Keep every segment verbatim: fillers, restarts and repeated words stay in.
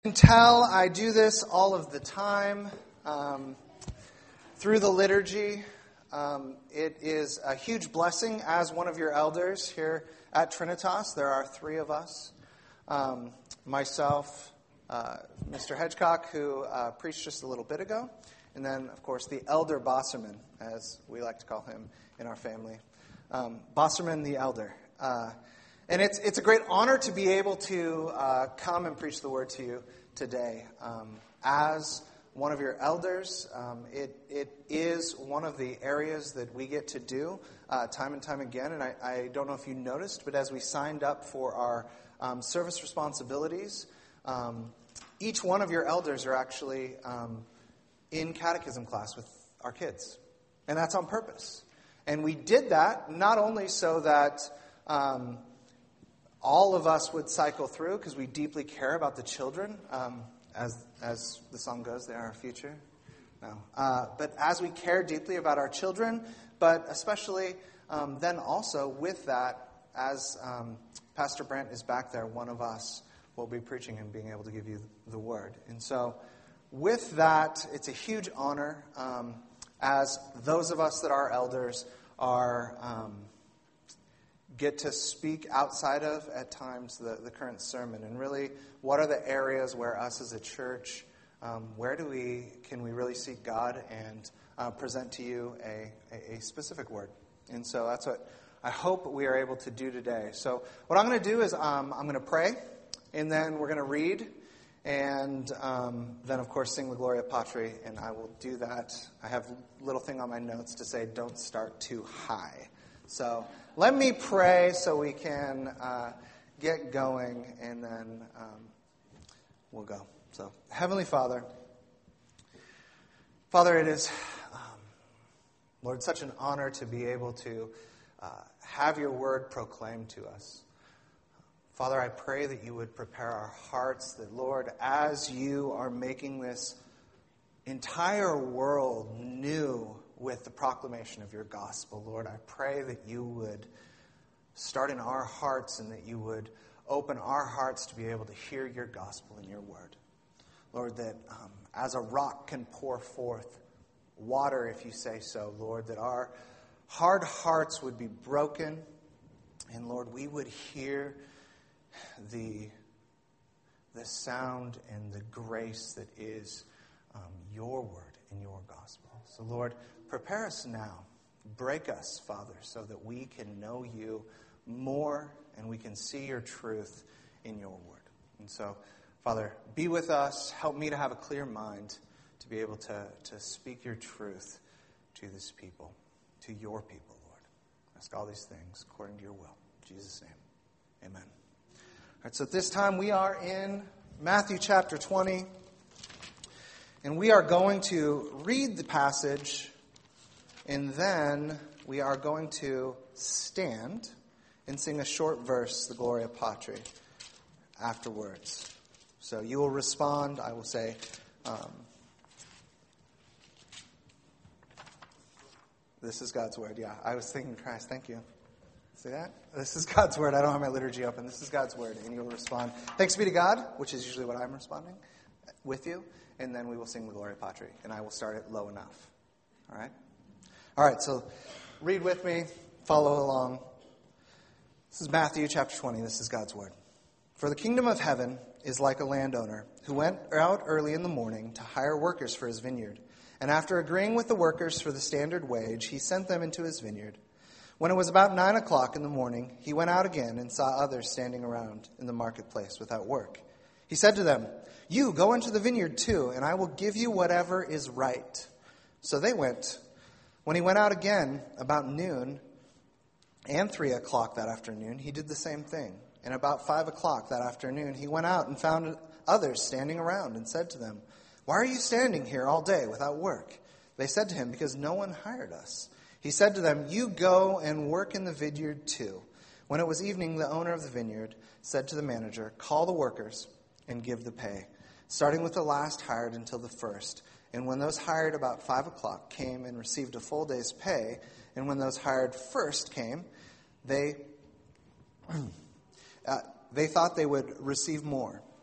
You can tell I do this all of the time um, through the liturgy. Um, it is a huge blessing as one of your elders here at Trinitas. There are three of us. Um, myself, uh, Mister Hedgecock, who uh, preached just a little bit ago, and then, of course, the Elder Bosserman, as we like to call him in our family. Um, Bosserman the Elder. Uh, And it's it's a great honor to be able to uh, come and preach the word to you today. Um, as one of your elders, um, it it is one of the areas that we get to do uh, time and time again. And I, I don't know if you noticed, but as we signed up for our um, service responsibilities, um, each one of your elders are actually um, in catechism class with our kids. And that's on purpose. And we did that not only so that Um, all of us would cycle through because we deeply care about the children. Um, as as the song goes, they are our future. No. Uh, but as we care deeply about our children, but especially um, then also with that, as um, Pastor Brent is back there, one of us will be preaching and being able to give you the word. And so with that, it's a huge honor um, as those of us that are elders are Um, get to speak outside of, at times, the, the current sermon. And really, what are the areas where us as a church, um, where do we, can we really seek God and uh, present to you a, a, a specific word? And so that's what I hope we are able to do today. So what I'm going to do is um, I'm going to pray, and then we're going to read, and um, then, of course, sing the Gloria Patri, and I will do that. I have a little thing on my notes to say, don't start too high. So let me pray so we can uh, get going, and then um, we'll go. So, Heavenly Father, Father, it is, um, Lord, such an honor to be able to uh, have your word proclaimed to us. Father, I pray that you would prepare our hearts, that, Lord, as you are making this entire world new with the proclamation of your gospel, Lord, I pray that you would start in our hearts and that you would open our hearts to be able to hear your gospel and your word. Lord, that um, as a rock can pour forth water, if you say so, Lord, that our hard hearts would be broken, and Lord, we would hear the, the sound and the grace that is um, your word and your gospel. So, Lord, prepare us now. Break us, Father, so that we can know you more and we can see your truth in your word. And so, Father, be with us. Help me to have a clear mind to be able to, to speak your truth to this people, to your people, Lord. I ask all these things according to your will. In Jesus' name, amen. All right, so at this time we are in Matthew chapter twenty, and we are going to read the passage. And then we are going to stand and sing a short verse, the Gloria Patri, afterwards. So you will respond. I will say, um, this is God's word. Yeah, I was thinking Christ. Thank you. See that? This is God's word. I don't have my liturgy open. This is God's word. And you will respond, thanks be to God, which is usually what I'm responding with you. And then we will sing the Gloria Patri. And I will start it low enough. All right? All right, so read with me, follow along. This is Matthew chapter twenty. This is God's word. For the kingdom of heaven is like a landowner who went out early in the morning to hire workers for his vineyard. And after agreeing with the workers for the standard wage, he sent them into his vineyard. When it was about nine o'clock in the morning, he went out again and saw others standing around in the marketplace without work. He said to them, "You go into the vineyard too, and I will give you whatever is right." So they went. When he went out again about noon and three o'clock that afternoon, he did the same thing. And about five o'clock that afternoon, he went out and found others standing around and said to them, "Why are you standing here all day without work?" They said to him, "Because no one hired us." He said to them, "You go and work in the vineyard too." When it was evening, the owner of the vineyard said to the manager, "Call the workers and give the pay, starting with the last hired until the first." And when those hired about five o'clock came and received a full day's pay, and when those hired first came, they uh, they thought they would receive more.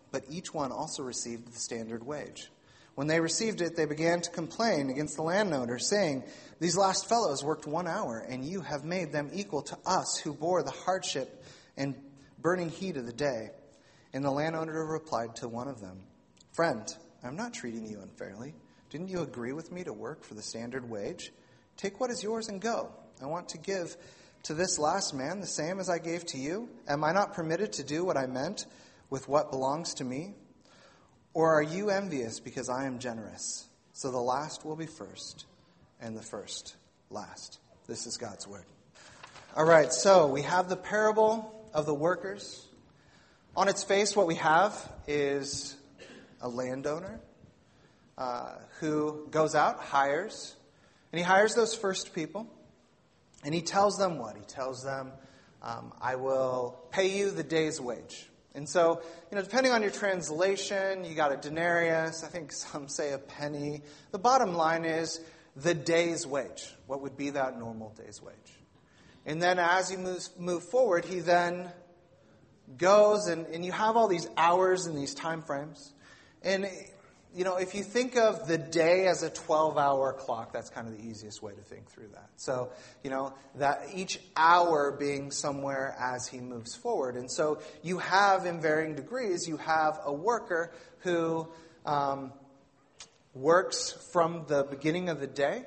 but each one also received the standard wage. When they received it, they began to complain against the landowner, saying, 'These last fellows worked one hour, and you have made them equal to us who bore the hardship and burning heat of the day.' And the landowner replied to one of them, 'Friend, I'm not treating you unfairly. Didn't you agree with me to work for the standard wage? Take what is yours and go. I want to give to this last man the same as I gave to you. Am I not permitted to do what I meant with what belongs to me? Or are you envious because I am generous? So the last will be first, and the first last.'" This is God's word. All right, so we have the parable of the workers. On its face, what we have is a landowner uh, who goes out, hires, and he hires those first people, and he tells them what? He tells them, um, "I will pay you the day's wage." And so, you know, depending on your translation, you got a denarius, I think some say a penny. The bottom line is the day's wage. What would be that normal day's wage? And then as you move, move forward, he then goes, and, and you have all these hours and these time frames. And, you know, if you think of the day as a twelve-hour clock, that's kind of the easiest way to think through that. So, you know, that each hour being somewhere as he moves forward. And so you have, in varying degrees, you have a worker who um, works from the beginning of the day,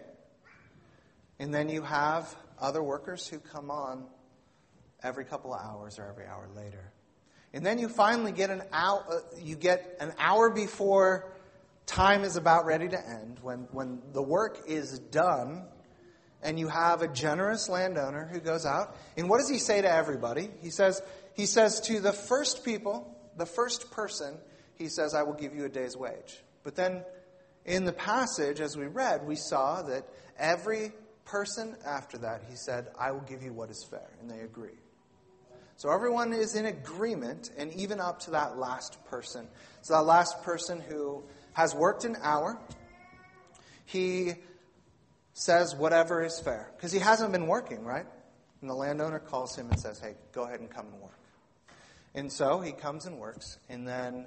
and then you have other workers who come on every couple of hours or every hour later. And then you finally get an hour, you get an hour before time is about ready to end, when, when the work is done, and you have a generous landowner who goes out. And what does he say to everybody? He says, he says to the first people, the first person, he says, "I will give you a day's wage." But then in the passage, as we read, we saw that every person after that, he said, "I will give you what is fair." And they agree. So everyone is in agreement, and even up to that last person. So that last person who has worked an hour, he says whatever is fair. Because he hasn't been working, right? And the landowner calls him and says, "Hey, go ahead and come and work." And so he comes and works. And then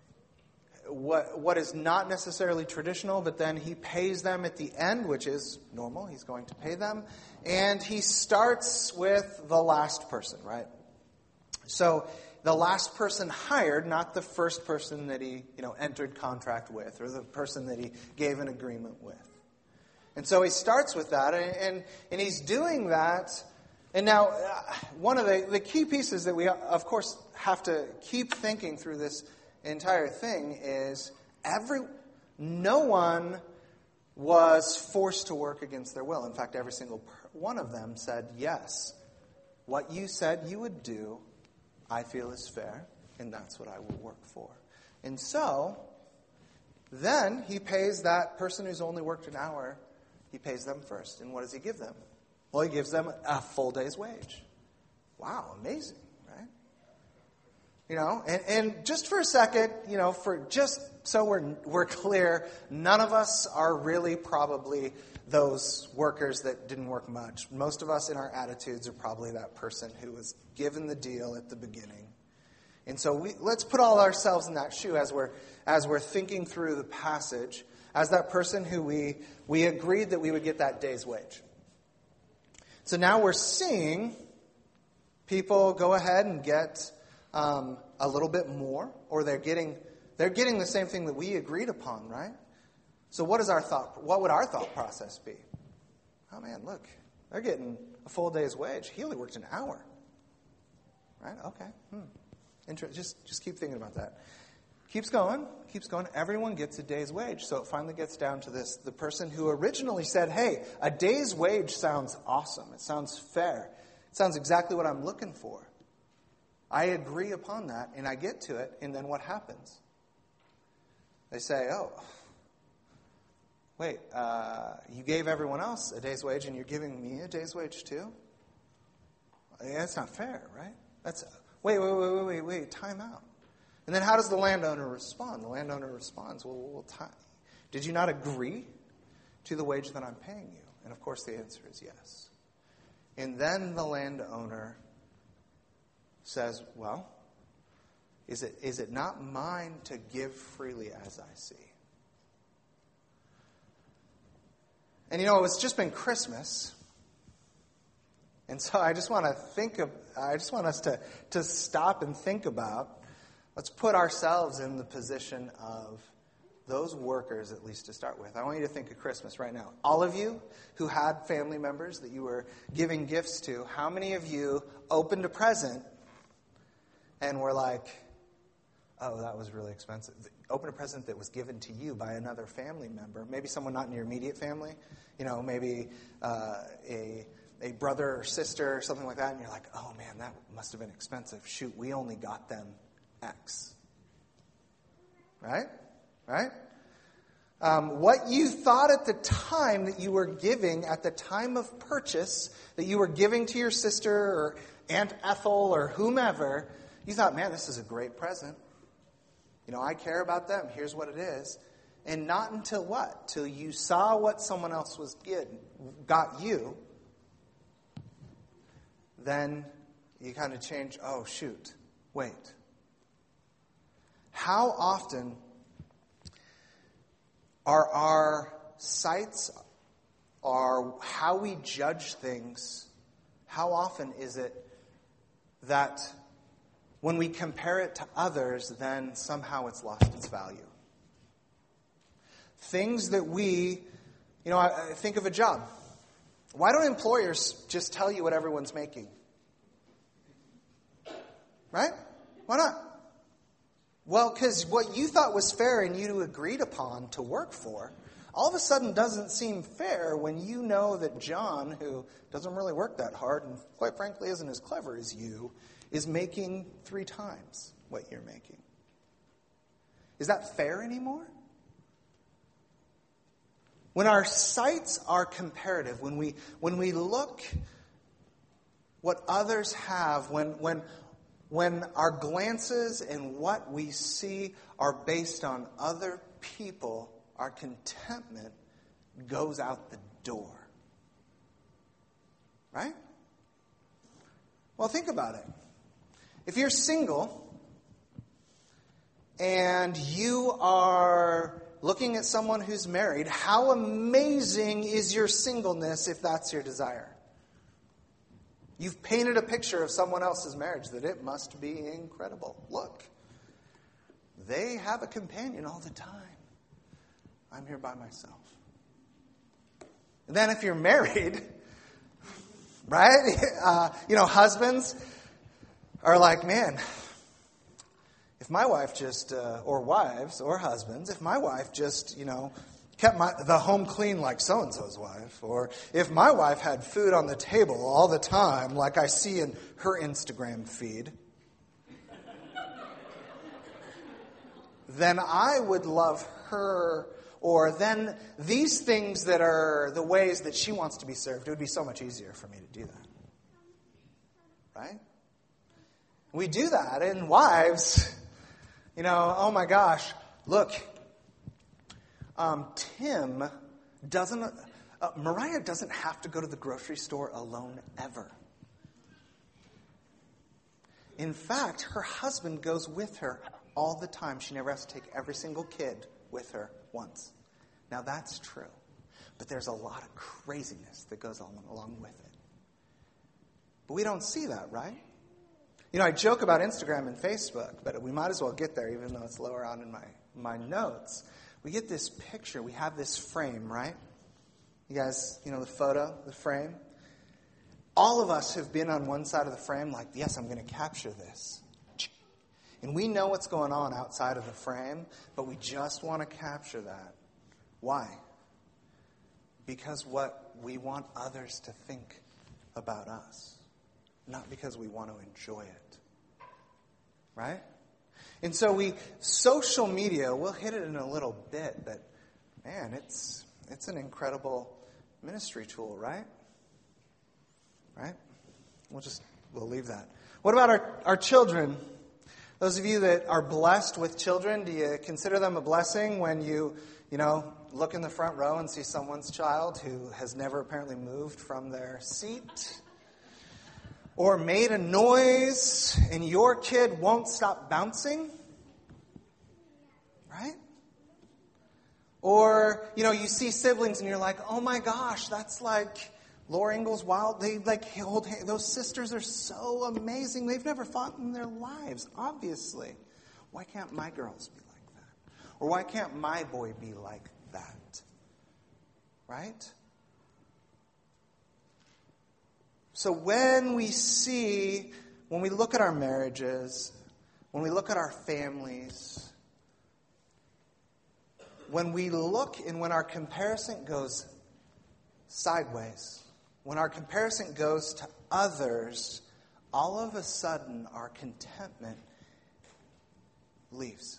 what what is not necessarily traditional, but then he pays them at the end, which is normal. He's going to pay them. And he starts with the last person, right? So the last person hired, not the first person that he, you know, entered contract with, or the person that he gave an agreement with. And so he starts with that, and and, and he's doing that. And now, uh, one of the, the key pieces that we, of course, have to keep thinking through this entire thing is every no one was forced to work against their will. In fact, every single one of them said, "Yes, what you said you would do, I feel is fair, and that's what I will work for." And so, then he pays that person who's only worked an hour, he pays them first. And what does he give them? Well, he gives them a full day's wage. Wow, amazing, right? You know, and, and just for a second, you know, for just so we're we're clear, none of us are really probably those workers that didn't work much. Most of us in our attitudes are probably that person who was given the deal at the beginning. And so we let's put all ourselves in that shoe as we're as we're thinking through the passage, as that person who we we agreed that we would get that day's wage. So now we're seeing people go ahead and get um, a little bit more, or they're getting they're getting the same thing that we agreed upon, right? So what is our thought? What would our thought process be? Oh man, look, they're getting a full day's wage. He only worked an hour, right? Okay, hmm. Inter- just just keep thinking about that. Keeps going, keeps going. Everyone gets a day's wage. So it finally gets down to this. The person who originally said, "Hey, a day's wage sounds awesome. It sounds fair. It sounds exactly what I'm looking for. I agree upon that," and I get to it, and then what happens? They say, "Oh, wait, uh, you gave everyone else a day's wage, and you're giving me a day's wage too? Yeah, that's not fair, right? That's wait, wait, wait, wait, wait, wait, time out." And then how does the landowner respond? The landowner responds, well, well time. Did you not agree to the wage that I'm paying you? And of course the answer is yes. And then the landowner says, well, Is it, is it not mine to give freely as I see? And you know, it's just been Christmas. And so I just want to think of, I just want us to, to stop and think about, let's put ourselves in the position of those workers, at least to start with. I want you to think of Christmas right now. All of you who had family members that you were giving gifts to, how many of you opened a present and were like, oh, that was really expensive? Open a present that was given to you by another family member, maybe someone not in your immediate family, you know, maybe uh, a a brother or sister or something like that, and you're like, oh man, that must have been expensive. Shoot, we only got them X. Right? Right? Um, what you thought at the time that you were giving, at the time of purchase, that you were giving to your sister or Aunt Ethel or whomever, you thought, man, this is a great present. You know, I care about them. Here's what it is. And not until what? Till you saw what someone else was get, got you, then you kind of change, oh, shoot, wait. How often are our sights, are how we judge things, how often is it that when we compare it to others, then somehow it's lost its value? Things that we, you know, I, I think of a job. Why don't employers just tell you what everyone's making? Right? Why not? Well, because what you thought was fair and you agreed upon to work for, all of a sudden doesn't seem fair when you know that John, who doesn't really work that hard and quite frankly isn't as clever as you, is making three times what you're making. Is that fair anymore? When our sights are comparative, when we when we look what others have, when when when our glances and what we see are based on other people, our contentment goes out the door. Right? Well, think about it. If you're single and you are looking at someone who's married, how amazing is your singleness if that's your desire? You've painted a picture of someone else's marriage that it must be incredible. Look, they have a companion all the time. I'm here by myself. And then if you're married, right? Uh, you know, husbands are like, man, if my wife just, uh, or wives, or husbands, if my wife just, you know, kept my, the home clean like so-and-so's wife, or if my wife had food on the table all the time like I see in her Instagram feed, then I would love her, or then these things that are the ways that she wants to be served, it would be so much easier for me to do that. Right? We do that, and wives, you know, oh my gosh, look, um, Tim doesn't, uh, Mariah doesn't have to go to the grocery store alone ever. In fact, her husband goes with her all the time. She never has to take every single kid with her once. Now that's true, but there's a lot of craziness that goes on along with it. But we don't see that, right? You know, I joke about Instagram and Facebook, but we might as well get there, even though it's lower on in my, my notes. We get this picture. We have this frame, right? You guys, you know, the photo, the frame. All of us have been on one side of the frame like, yes, I'm going to capture this. And we know what's going on outside of the frame, but we just want to capture that. Why? Because what we want others to think about us. Not because we want to enjoy it. Right? And so we, social media, we'll hit it in a little bit, but man, it's it's an incredible ministry tool, right? Right? We'll just, we'll leave that. What about our, our children? Those of you that are blessed with children, do you consider them a blessing when you, you know, look in the front row and see someone's child who has never apparently moved from their seat? or made a noise and your kid won't stop bouncing, right? Or, you know, you see siblings and you're like, oh my gosh, that's like Laura Ingalls Wilder. They like hold hands. Those sisters are so amazing. They've never fought in their lives, obviously. Why can't my girls be like that? Or why can't my boy be like that? Right? So when we see, when we look at our marriages, when we look at our families, when we look and when our comparison goes sideways, when our comparison goes to others, all of a sudden our contentment leaves.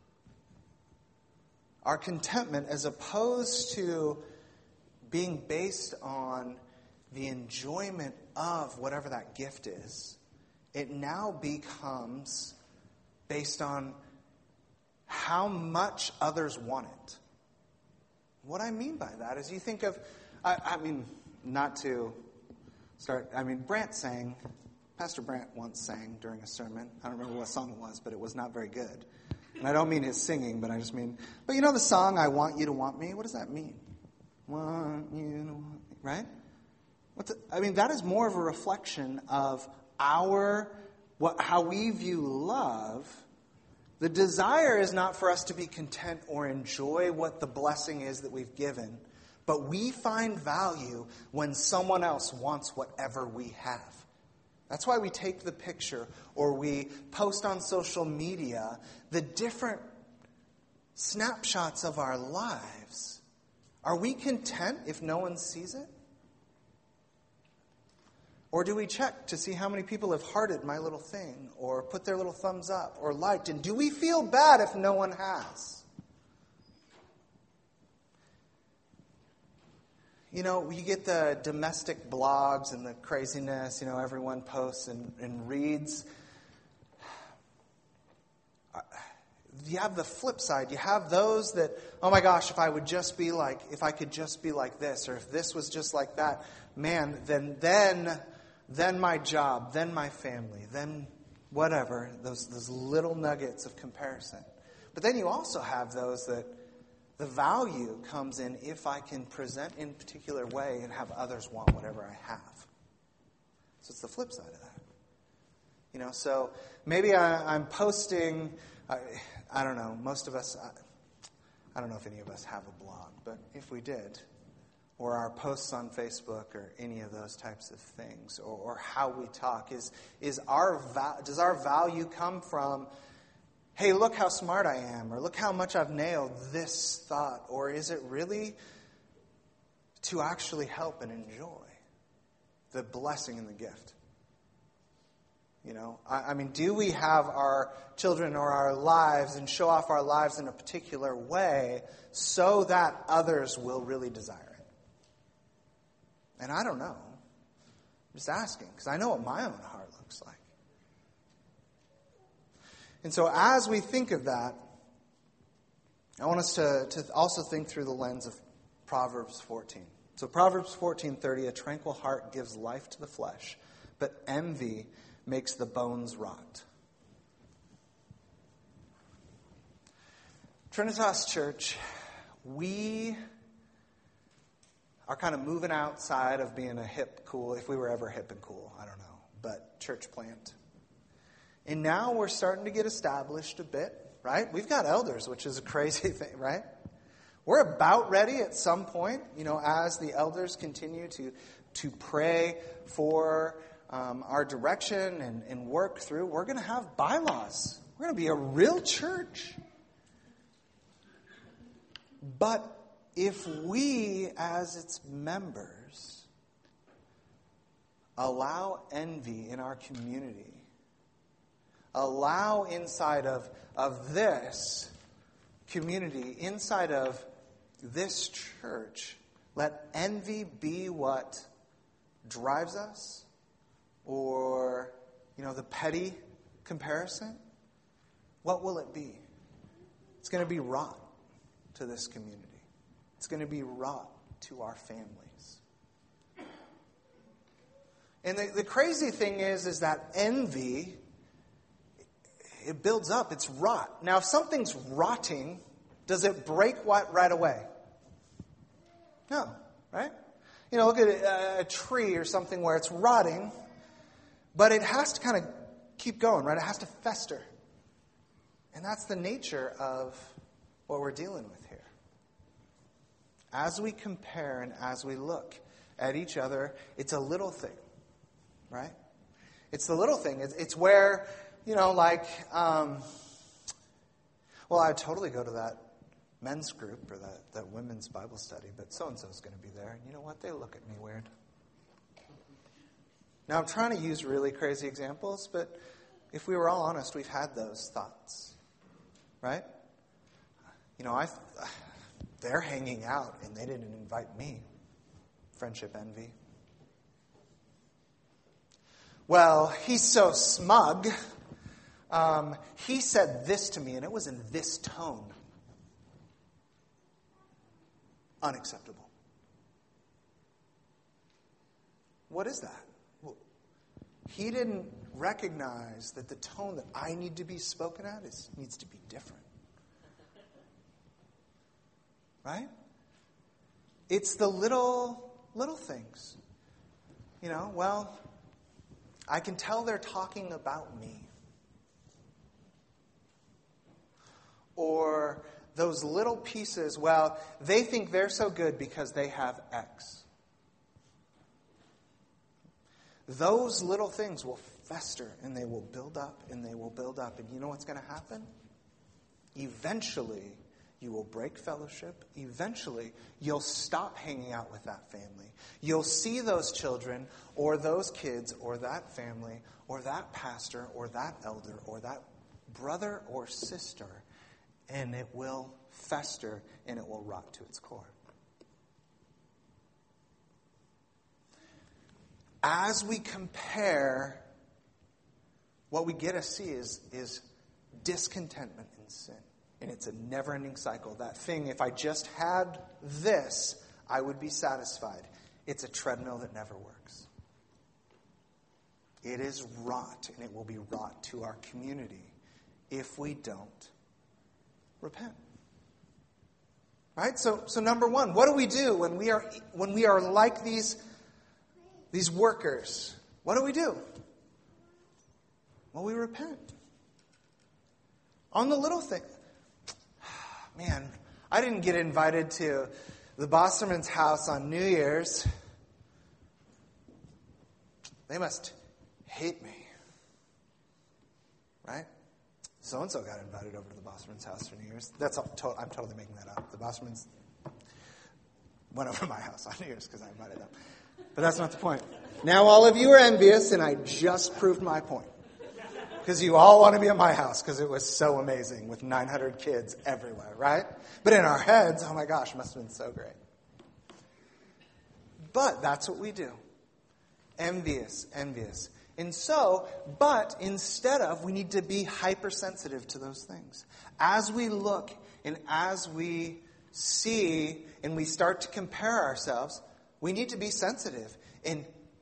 Our contentment, as opposed to being based on the enjoyment of whatever that gift is, it now becomes based on how much others want it. What I mean by that is you think of, I, I mean, not to start, I mean, Brant sang, Pastor Brant once sang during a sermon. I don't remember what song it was, but it was not very good. And I don't mean his singing, but I just mean, but you know the song, I Want You to Want Me? What does that mean? Want you to want me, right? What's it, I mean, that is more of a reflection of our, what, how we view love. The desire is not for us to be content or enjoy what the blessing is that we've given, but we find value when someone else wants whatever we have. That's why we take the picture or we post on social media the different snapshots of our lives. Are we content if no one sees it? Or do we check to see how many people have hearted my little thing or put their little thumbs up or liked? And do we feel bad if no one has? You know, you get the domestic blogs and the craziness, you know, everyone posts and, and reads. You have the flip side. You have those that, oh my gosh, if I would just be like, if I could just be like this, or if this was just like that, man, then, then, then my job, then my family, then whatever, those, those little nuggets of comparison. But then you also have those that the value comes in if I can present in a particular way and have others want whatever I have. So it's the flip side of that. You know, so maybe I, I'm posting, I, I don't know, most of us, I, I don't know if any of us have a blog, but if we did, or our posts on Facebook or any of those types of things, or, or how we talk, is, is our va- does our value come from, hey, look how smart I am, or look how much I've nailed this thought, or is it really to actually help and enjoy the blessing and the gift? You know, I, I mean, do we have our children or our lives and show off our lives in a particular way so that others will really desire it? And I don't know. I'm just asking, because I know what my own heart looks like. And so as we think of that, I want us to, to also think through the lens of Proverbs fourteen. So Proverbs fourteen thirty, a tranquil heart gives life to the flesh, but envy makes the bones rot. Trinitas Church, we are kind of moving outside of being a hip, cool, if we were ever hip and cool, I don't know, but church plant. And now we're starting to get established a bit, right? We've got elders, which is a crazy thing, right? We're about ready at some point, you know, as the elders continue to, to pray for um, our direction and, and work through. We're going to have bylaws. We're going to be a real church. But if we, as its members, allow envy in our community, allow inside of, of this community, inside of this church, let envy be what drives us, or, you know, the petty comparison, what will it be? It's going to be rot to this community. It's going to be rot to our families. And the, the crazy thing is, is that envy, it builds up. It's rot. Now, if something's rotting, does it break what right away? No, right? You know, look at a, a tree or something where it's rotting, but it has to kind of keep going, right? It has to fester. And that's the nature of what we're dealing with here. As we compare and as we look at each other, it's a little thing, right? It's the little thing. It's, it's where, you know, like, um, well, I'd totally go to that men's group or that, that women's Bible study, but so-and-so is going to be there. And you know what? They look at me weird. Now, I'm trying to use really crazy examples, but if we were all honest, we've had those thoughts, right? You know, I they're hanging out and they didn't invite me. Friendship envy. Well, he's so smug. Um, he said this to me, and it was in this tone. Unacceptable. What is that? Well, he didn't recognize that the tone that I need to be spoken at is needs to be different. Right? It's the little, little things. You know, well, I can tell they're talking about me. Or those little pieces, well, they think they're so good because they have X. Those little things will fester and they will build up and they will build up. And you know what's going to happen? Eventually, you will break fellowship. Eventually, you'll stop hanging out with that family. You'll see those children or those kids or that family or that pastor or that elder or that brother or sister, and it will fester and it will rot to its core. As we compare, what we get to see is, is discontentment in sin. And it's a never-ending cycle. That thing, if I just had this, I would be satisfied. It's a treadmill that never works. It is rot, and it will be rot to our community if we don't repent. Right? So, so number one, what do we do when we are when we are like these, these workers? What do we do? Well, we repent. On the little thing. Man, I didn't get invited to the Bosserman's house on New Year's. They must hate me. Right? So-and-so got invited over to the Bosserman's house for New Year's. That's all, to- I'm totally making that up. The Bossermans went over to my house on New Year's because I invited them. But that's not the point. Now all of you are envious, and I just proved my point. Because you all want to be at my house because it was so amazing with nine hundred kids everywhere, right? But in our heads, oh my gosh, it must have been so great. But that's what we do. Envious, envious. And so, but instead of, we need to be hypersensitive to those things. As we look and as we see and we start to compare ourselves, we need to be sensitive and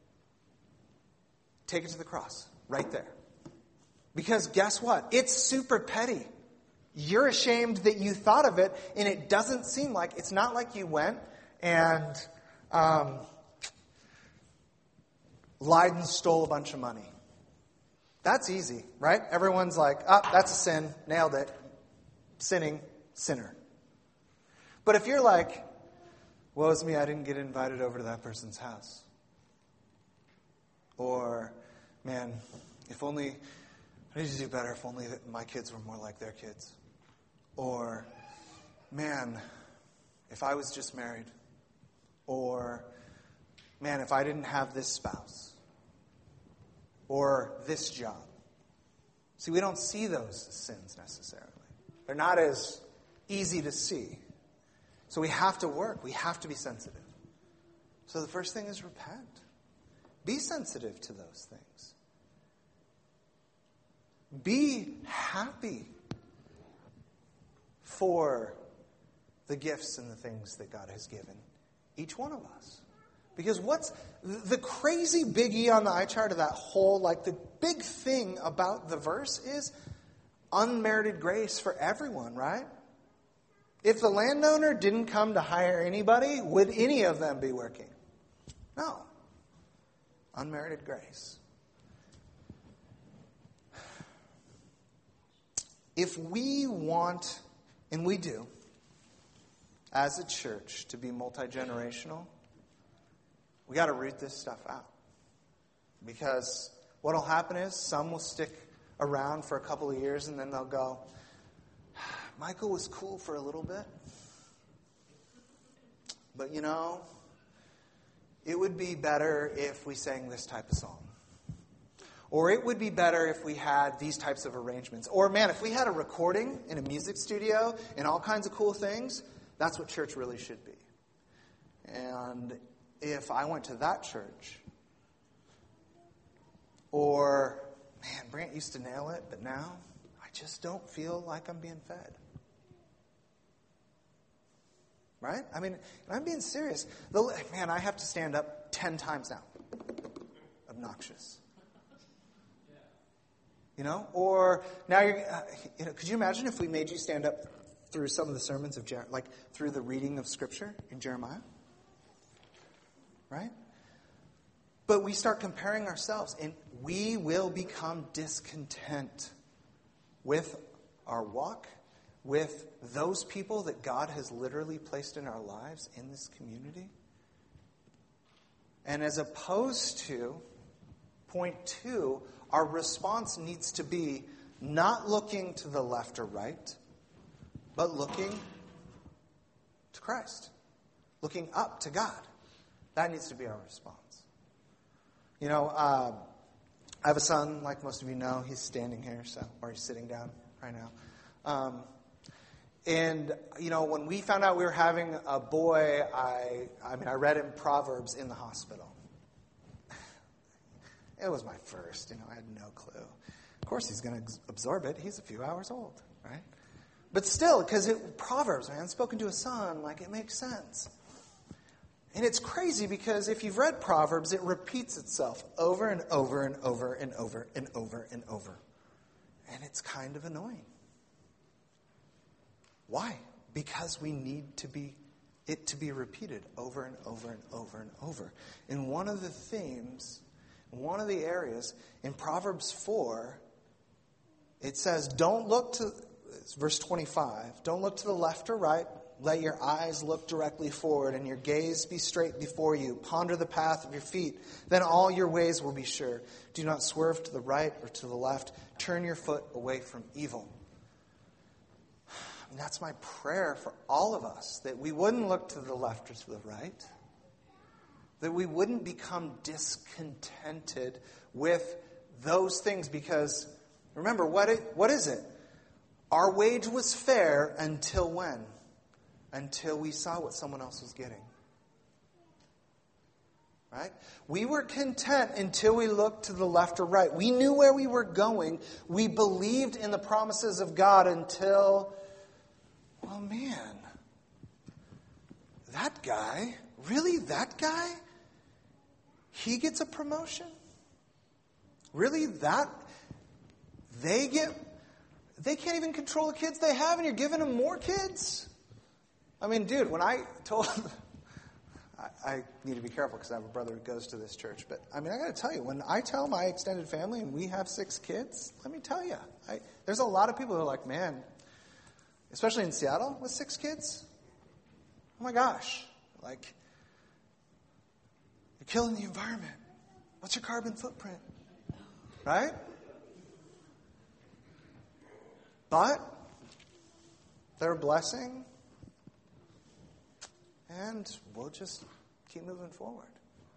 take it to the cross right there. Because guess what? It's super petty. You're ashamed that you thought of it, and it doesn't seem like, it's not like you went and um, lied and stole a bunch of money. That's easy, right? Everyone's like, oh, that's a sin. Nailed it. Sinning, sinner. But if you're like, woe is me, I didn't get invited over to that person's house. Or, man, if only... I need to do better if only my kids were more like their kids. Or, man, if I was just married. Or, man, if I didn't have this spouse. Or this job. See, we don't see those sins necessarily. They're not as easy to see. So we have to work. We have to be sensitive. So the first thing is repent. Be sensitive to those things. Be happy for the gifts and the things that God has given each one of us. Because what's the crazy big E on the eye chart of that whole, like the big thing about the verse is unmerited grace for everyone, right? If the landowner didn't come to hire anybody, would any of them be working? No. Unmerited grace. If we want, and we do, as a church, to be multi-generational, we got to root this stuff out. Because what will happen is some will stick around for a couple of years and then they'll go, Michael was cool for a little bit. But you know, it would be better if we sang this type of song. Or it would be better if we had these types of arrangements. Or man, if we had a recording in a music studio and all kinds of cool things, that's what church really should be. And if I went to that church, or, man, Brant used to nail it, but now I just don't feel like I'm being fed. Right? I mean, and I'm being serious. The, man, I have to stand up ten times now. Obnoxious. You know? Or now you're, uh, you know, could you imagine if we made you stand up through some of the sermons of, Jer- like through the reading of Scripture in Jeremiah? Right? But we start comparing ourselves, and we will become discontent with our walk, with those people that God has literally placed in our lives in this community. And as opposed to, point two, our response needs to be not looking to the left or right, but looking to Christ, looking up to God. That needs to be our response. You know, uh, I have a son, like most of you know. He's standing here, so or he's sitting down right now. Um, and, you know, when we found out we were having a boy, I, I mean, I read him Proverbs in the hospital. It was my first, you know, I had no clue. Of course he's going to absorb it. He's a few hours old, right? But still, because Proverbs, man, spoken to a son, like it makes sense. And it's crazy because if you've read Proverbs, it repeats itself over and over and over and over and over and over. And it's kind of annoying. Why? Because we need to be it to be repeated over and over and over and over. And one of the themes, one of the areas in Proverbs four, it says, don't look to, it's verse twenty-five, don't look to the left or right. Let your eyes look directly forward and your gaze be straight before you. Ponder the path of your feet. Then all your ways will be sure. Do not swerve to the right or to the left. Turn your foot away from evil. And that's my prayer for all of us, that we wouldn't look to the left or to the right. That we wouldn't become discontented with those things because, remember, what it, what is it? Our wage was fair until when? Until we saw what someone else was getting. Right? We were content until we looked to the left or right. We knew where we were going. We believed in the promises of God until, well, man, that guy, really that guy? He gets a promotion? Really that? They get, they can't even control the kids they have and you're giving them more kids? I mean, dude, when I told, I, I need to be careful because I have a brother who goes to this church. But I mean, I got to tell you, when I tell my extended family and we have six kids, let me tell you, I, there's a lot of people who are like, man, especially in Seattle with six kids. Oh my gosh, like, you're killing the environment. What's your carbon footprint? Right? But they're a blessing. And we'll just keep moving forward.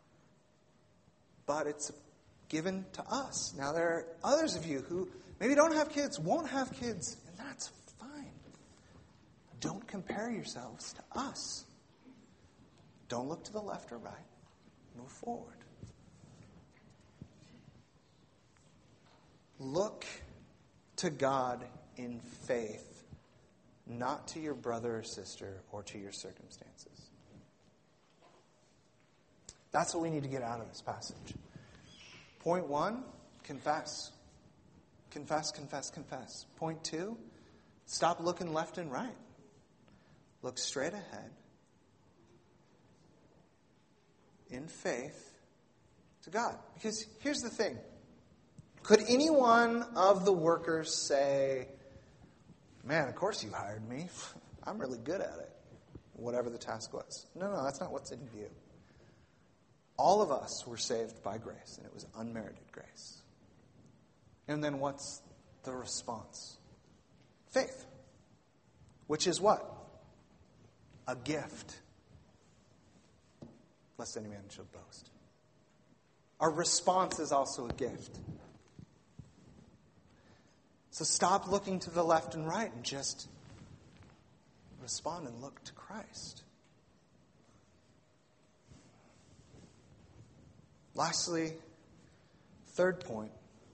But it's given to us. Now, there are others of you who maybe don't have kids, won't have kids, and that's fine. Don't compare yourselves to us. Don't look to the left or right. Move forward. Look to God in faith, not to your brother or sister or to your circumstances. That's what we need to get out of this passage. Point one, confess. Confess, confess, confess. Point two, stop looking left and right. Look straight ahead in faith to God. Because here's the thing. Could any one of the workers say, man, of course you hired me. I'm really good at it. Whatever the task was. No, no, that's not what's in view. All of us were saved by grace, and it was unmerited grace. And then what's the response? Faith. Which is what? A gift. Lest any man should boast. Our response is also a gift. So stop looking to the left and right and just respond and look to Christ. Lastly, third point.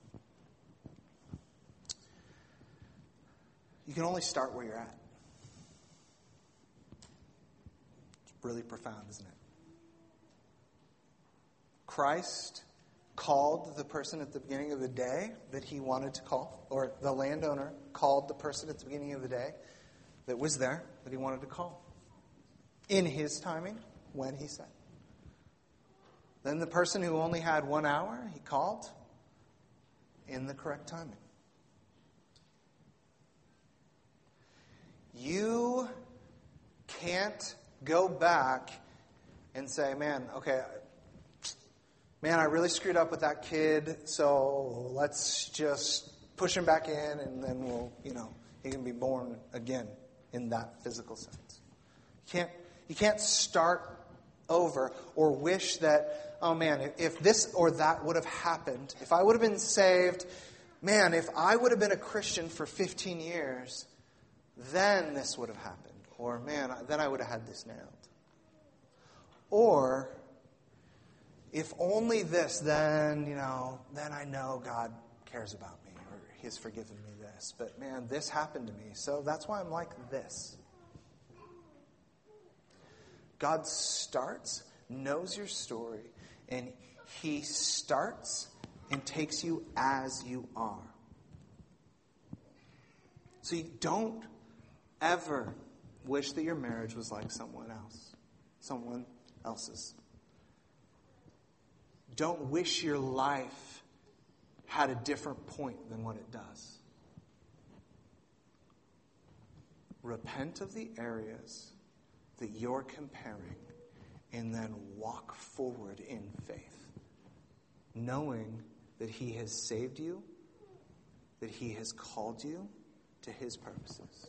You can only start where you're at. It's really profound, isn't it? Christ called the person at the beginning of the day that he wanted to call, or the landowner called the person at the beginning of the day that was there that he wanted to call. In his timing, when he said. Then the person who only had one hour, he called in the correct timing. You can't go back and say, man, okay, man, I really screwed up with that kid, so let's just push him back in and then we'll, you know, he can be born again in that physical sense. You can't, you can't start over or wish that, oh man, if this or that would have happened, if I would have been saved, man, if I would have been a Christian for fifteen years, then this would have happened. Or, man, then I would have had this nailed. Or, if only this, then, you know, then I know God cares about me or He's forgiven me this. But, man, this happened to me, so that's why I'm like this. God starts, knows your story, and He starts and takes you as you are. So you don't ever wish that your marriage was like someone else, someone else's. Don't wish your life had a different point than what it does. Repent of the areas that you're comparing and then walk forward in faith, knowing that He has saved you, that He has called you to His purposes.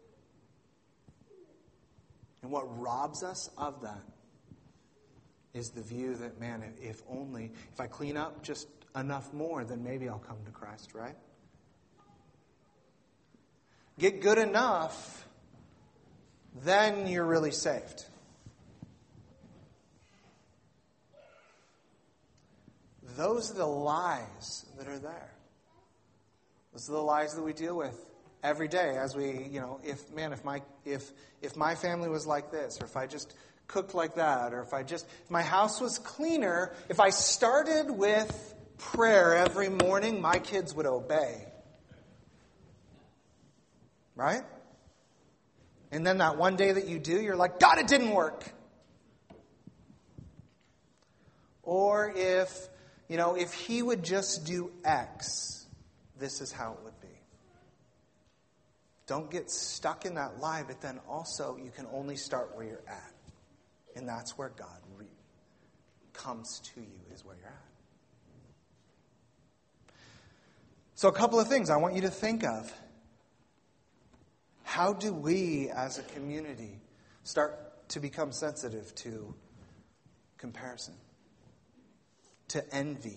And what robs us of that is the view that, man, if only, if I clean up just enough more, then maybe I'll come to Christ, right? Get good enough, then you're really saved. Those are the lies that are there. Those are the lies that we deal with every day as we, you know, if, man, if my, if, if my family was like this, or if I just cooked like that, or if I just, if my house was cleaner, if I started with prayer every morning, my kids would obey. Right? And then that one day that you do, you're like, God, it didn't work. Or if, you know, if He would just do X, this is how it would be. Don't get stuck in that lie, but then also you can only start where you're at. And that's where God re- comes to you, is where you're at. So a couple of things I want you to think of. How do we as a community start to become sensitive to comparison, to envy?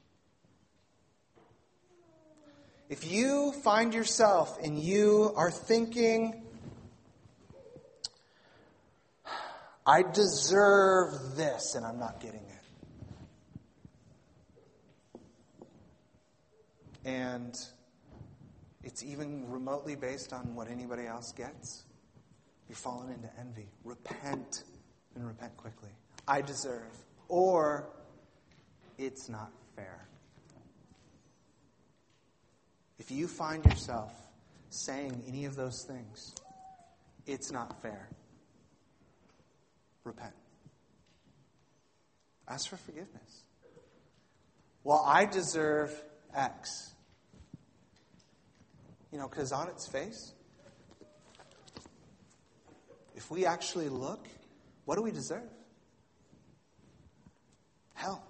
If you find yourself and you are thinking, I deserve this and I'm not getting it. And it's even remotely based on what anybody else gets, you're falling into envy. Repent and repent quickly. I deserve. or it's not fair. If you find yourself saying any of those things, it's not fair, repent. Ask for forgiveness. Well, I deserve X. You know, because on its face, if we actually look, what do we deserve? Hell.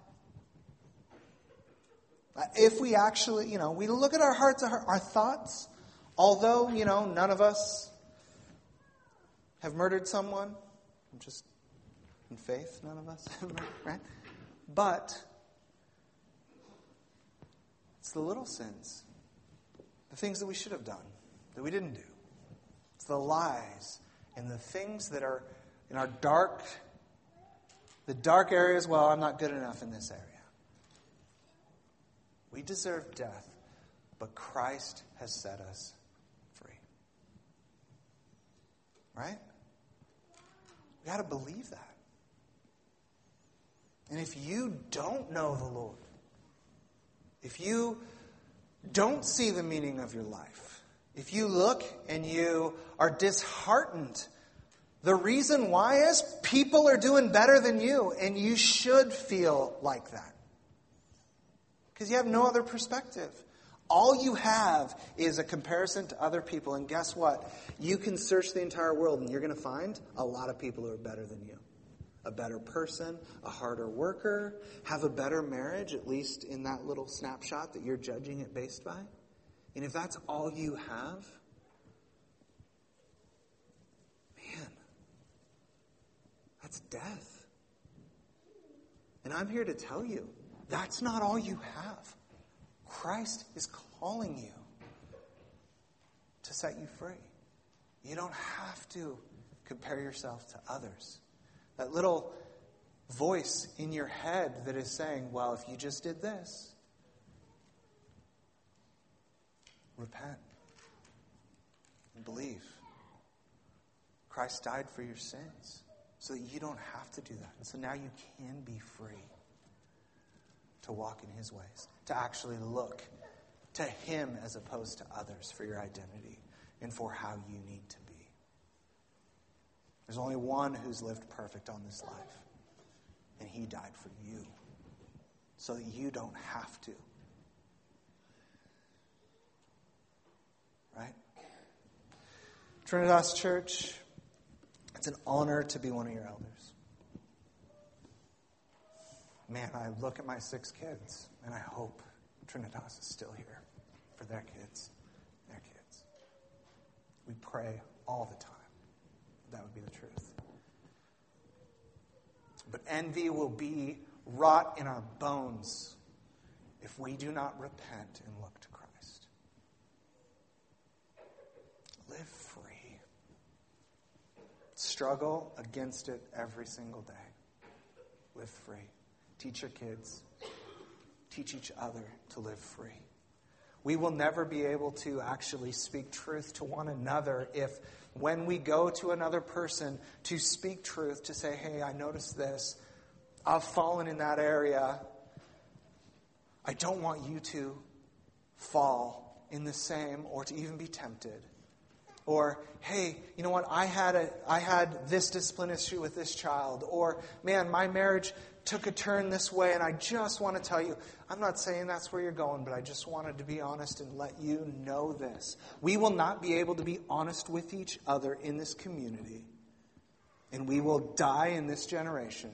If we actually, you know, we look at our hearts, our, our thoughts, although, you know, none of us have murdered someone, just in faith, none of us have murdered, right? But it's the little sins, the things that we should have done, that we didn't do. It's the lies and the things that are in our dark, the dark areas. Well, I'm not good enough in this area. We deserve death, but Christ has set us free. Right? We got to believe that. And if you don't know the Lord, if you don't see the meaning of your life, if you look and you are disheartened, the reason why is people are doing better than you, and you should feel like that. Because you have no other perspective. All you have is a comparison to other people. And guess what? You can search the entire world and you're going to find a lot of people who are better than you. A better person, a harder worker, have a better marriage, at least in that little snapshot that you're judging it based by. And if that's all you have, man, that's death. And I'm here to tell you, that's not all you have. Christ is calling you to set you free. You don't have to compare yourself to others. That little voice in your head that is saying, well, if you just did this, repent and believe. Christ died for your sins so that you don't have to do that. And so now you can be free to walk in His ways, to actually look to Him as opposed to others for your identity and for how you need to be. There's only one who's lived perfect on this life, and He died for you so that you don't have to. Right? Trinitas Church, it's an honor to be one of your elders. Man, I look at my six kids, and I hope Trinitas is still here for their kids, their kids. We pray all the time. That would be the truth. But envy will be wrought in our bones if we do not repent and look to Christ. Live free. Struggle against it every single day. Live free. Teach your kids. Teach each other to live free. We will never be able to actually speak truth to one another if when we go to another person to speak truth, to say, hey, I noticed this. I've fallen in that area. I don't want you to fall in the same or to even be tempted. Or, hey, you know what? I had a, I had this discipline issue with this child. Or, man, my marriage took a turn this way, and I just want to tell you, I'm not saying that's where you're going, but I just wanted to be honest and let you know this. We will not be able to be honest with each other in this community, and we will die in this generation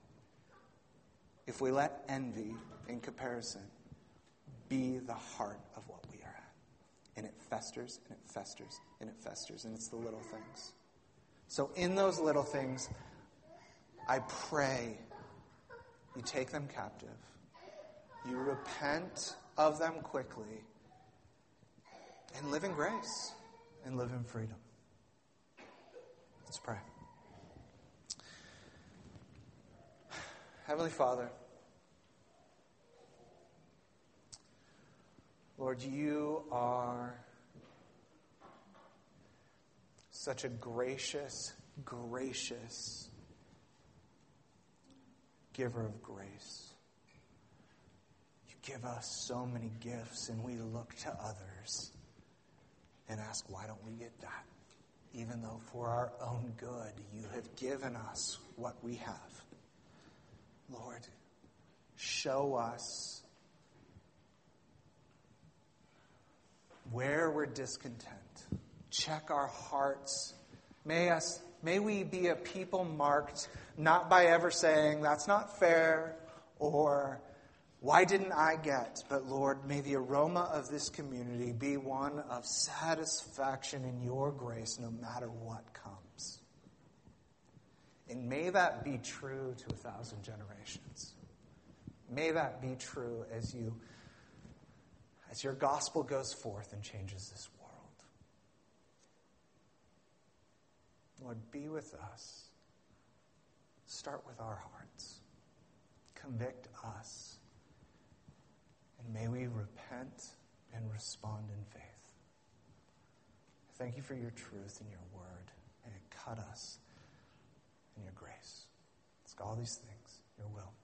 if we let envy and comparison be the heart of what we are at. And it festers, and it festers, and it festers, and it's the little things. So in those little things, I pray you take them captive. You repent of them quickly. And live in grace. And live in freedom. Let's pray. Heavenly Father, Lord, you are such a gracious, gracious giver of grace. You give us so many gifts, and we look to others and ask, why don't we get that? Even though for our own good, you have given us what we have. Lord, show us where we're discontent. Check our hearts. May us, may we be a people marked not by ever saying, that's not fair, or why didn't I get? But Lord, may the aroma of this community be one of satisfaction in your grace no matter what comes. And may that be true to a thousand generations. May that be true as you, as your gospel goes forth and changes this world. Lord, be with us. Start with our hearts. Convict us. And may we repent and respond in faith. Thank you for your truth and your word. May it cut us in your grace. Ask all these things, your will.